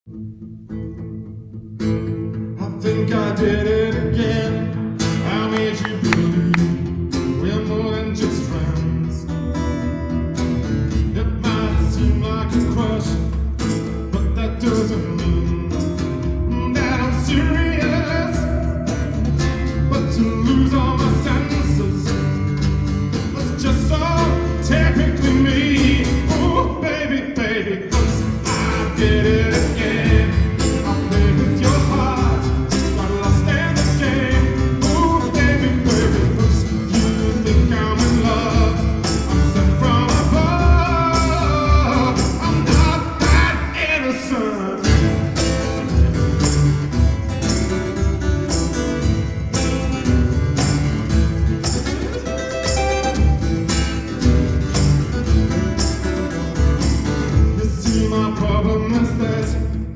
I think I did it again. I made you believe we're more than just friends. It might seem like a crush, but that doesn't mean